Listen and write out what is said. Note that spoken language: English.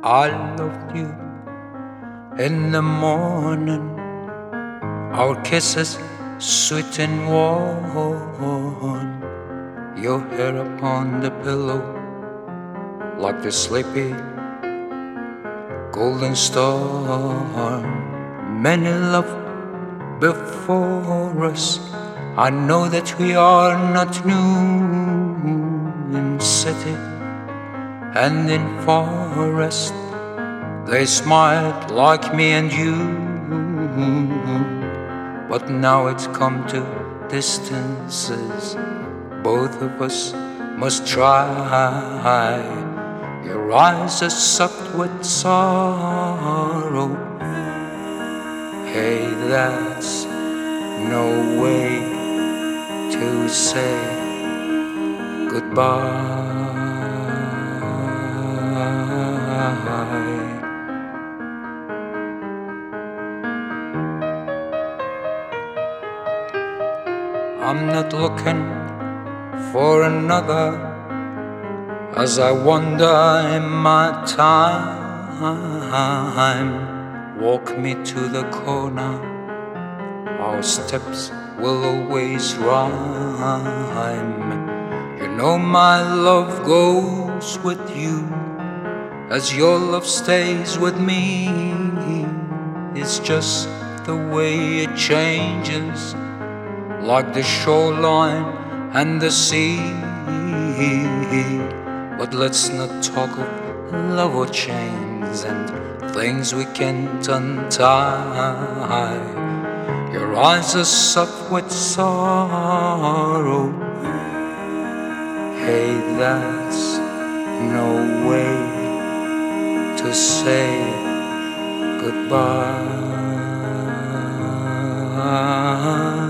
I loved you in the morning, our kisses sweet and warm, your hair upon the pillow like the sleepy golden storm. Many love before us, I know that we are not new in city and in forest. They smiled like me and you, but now it's come to distances. Both of us must try. Your eyes are sucked with sorrow. Hey, that's no way to say goodbye. I'm not looking for another as I wander in my time. Walk me to the corner, our steps will always rhyme. You know my love goes with you as your love stays with me. It's just the way it changes, like the shoreline and the sea. But let's not talk of love or chains and things we can't untie. Your eyes are soft with sorrow. Hey, that's no way to say goodbye.